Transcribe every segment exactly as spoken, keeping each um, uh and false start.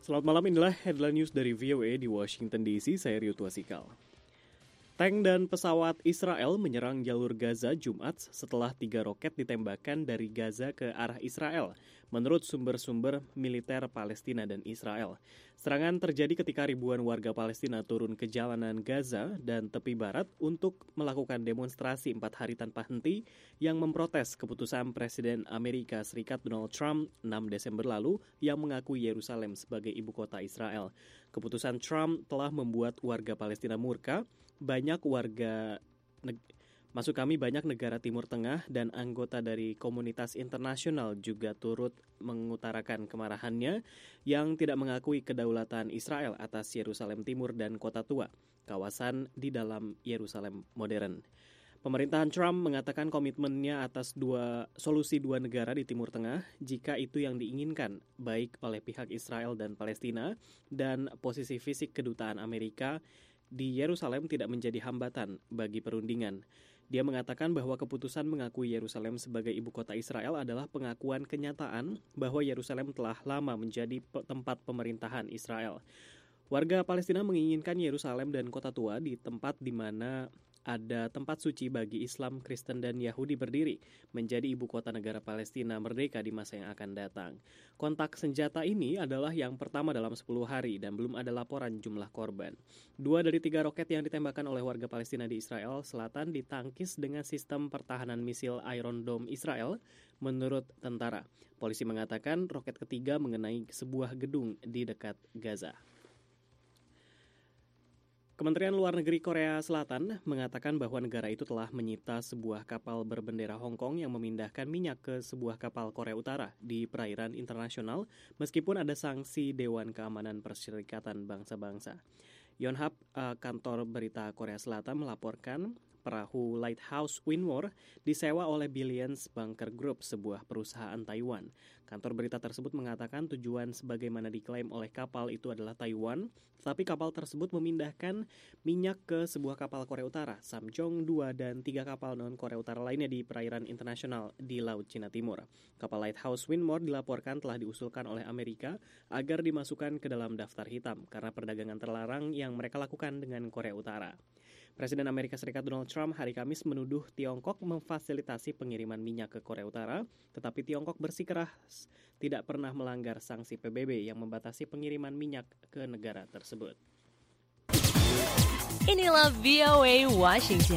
Selamat malam, inilah headline news dari V O A di Washington D C, saya Rio Tuasikal. Tank dan pesawat Israel menyerang jalur Gaza Jumat setelah tiga roket ditembakkan dari Gaza ke arah Israel, menurut sumber-sumber militer Palestina dan Israel. Serangan terjadi ketika ribuan warga Palestina turun ke jalanan Gaza dan tepi barat untuk melakukan demonstrasi empat hari tanpa henti yang memprotes keputusan Presiden Amerika Serikat Donald Trump enam Desember lalu yang mengakui Yerusalem sebagai ibu kota Israel. Keputusan Trump telah membuat warga Palestina murka. Banyak warga, neg- maksud kami banyak negara Timur Tengah dan anggota dari komunitas internasional juga turut mengutarakan kemarahannya yang tidak mengakui kedaulatan Israel atas Yerusalem Timur dan Kota Tua, kawasan di dalam Yerusalem modern. Pemerintahan Trump mengatakan komitmennya atas dua solusi dua negara di Timur Tengah jika itu yang diinginkan, baik oleh pihak Israel dan Palestina, dan posisi fisik kedutaan Amerika di Yerusalem tidak menjadi hambatan bagi perundingan. Dia mengatakan bahwa keputusan mengakui Yerusalem sebagai ibu kota Israel adalah pengakuan kenyataan bahwa Yerusalem telah lama menjadi tempat pemerintahan Israel. Warga Palestina menginginkan Yerusalem dan Kota Tua di tempat di mana ada tempat suci bagi Islam, Kristen, dan Yahudi berdiri, menjadi ibu kota negara Palestina merdeka di masa yang akan datang. Kontak senjata ini adalah yang pertama dalam sepuluh hari dan belum ada laporan jumlah korban. Dua dari tiga roket yang ditembakkan oleh warga Palestina di Israel Selatan ditangkis dengan sistem pertahanan misil Iron Dome Israel, menurut tentara. Polisi mengatakan roket ketiga mengenai sebuah gedung di dekat Gaza. Kementerian Luar Negeri Korea Selatan mengatakan bahwa negara itu telah menyita sebuah kapal berbendera Hong Kong yang memindahkan minyak ke sebuah kapal Korea Utara di perairan internasional meskipun ada sanksi Dewan Keamanan Perserikatan Bangsa-Bangsa. Yonhap, uh, kantor berita Korea Selatan, melaporkan perahu Lighthouse Windward disewa oleh Billions Bunker Group, sebuah perusahaan Taiwan. Kantor berita tersebut mengatakan tujuan sebagaimana diklaim oleh kapal itu adalah Taiwan, tetapi kapal tersebut memindahkan minyak ke sebuah kapal Korea Utara, Samjong dua, dan tiga kapal non-Korea Utara lainnya di perairan internasional di Laut Cina Timur. Kapal Lighthouse Windward dilaporkan telah diusulkan oleh Amerika agar dimasukkan ke dalam daftar hitam karena perdagangan terlarang yang mereka lakukan dengan Korea Utara. Presiden Amerika Serikat Donald Trump hari Kamis menuduh Tiongkok memfasilitasi pengiriman minyak ke Korea Utara, tetapi Tiongkok bersikeras tidak pernah melanggar sanksi P B B yang membatasi pengiriman minyak ke negara tersebut. Inilah V O A Washington.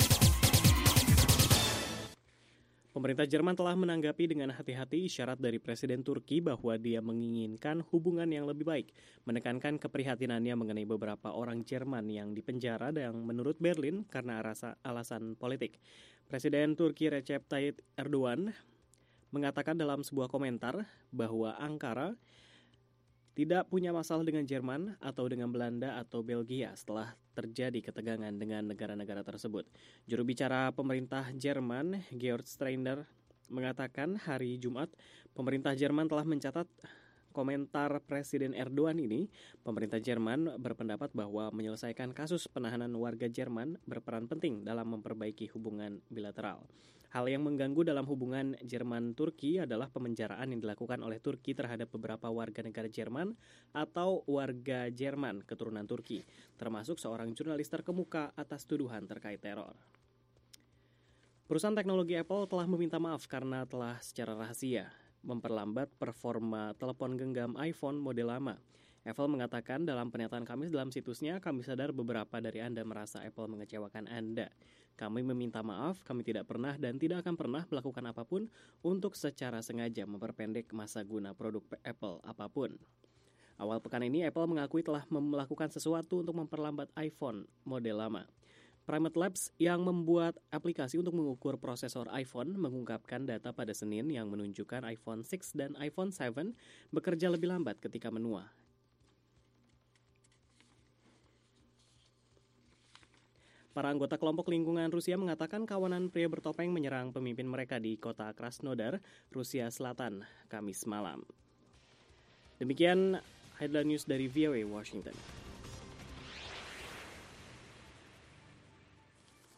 Pemerintah Jerman telah menanggapi dengan hati-hati isyarat dari Presiden Turki bahwa dia menginginkan hubungan yang lebih baik, menekankan keprihatinannya mengenai beberapa orang Jerman yang dipenjara yang menurut Berlin karena rasa alasan politik. Presiden Turki Recep Tayyip Erdogan mengatakan dalam sebuah komentar bahwa Ankara tidak punya masalah dengan Jerman atau dengan Belanda atau Belgia setelah terjadi ketegangan dengan negara-negara tersebut. Juru bicara pemerintah Jerman, Georg Streiner, mengatakan hari Jumat pemerintah Jerman telah mencatat komentar Presiden Erdogan ini. Pemerintah Jerman berpendapat bahwa menyelesaikan kasus penahanan warga Jerman berperan penting dalam memperbaiki hubungan bilateral. Hal yang mengganggu dalam hubungan Jerman-Turki adalah pemenjaraan yang dilakukan oleh Turki terhadap beberapa warga negara Jerman atau warga Jerman keturunan Turki, termasuk seorang jurnalis terkemuka atas tuduhan terkait teror. Perusahaan teknologi Apple telah meminta maaf karena telah secara rahasia memperlambat performa telepon genggam iPhone model lama. Apple mengatakan dalam pernyataan Kamis dalam situsnya, kami sadar beberapa dari Anda merasa Apple mengecewakan Anda. Kami meminta maaf, kami tidak pernah dan tidak akan pernah melakukan apapun untuk secara sengaja memperpendek masa guna produk Apple apapun. Awal pekan ini, Apple mengakui telah melakukan sesuatu untuk memperlambat iPhone model lama. Primate Labs yang membuat aplikasi untuk mengukur prosesor iPhone mengungkapkan data pada Senin yang menunjukkan iPhone enam dan iPhone tujuh bekerja lebih lambat ketika menua. Para anggota kelompok lingkungan Rusia mengatakan kawanan pria bertopeng menyerang pemimpin mereka di kota Krasnodar, Rusia Selatan, Kamis malam. Demikian headline news dari V O A Washington.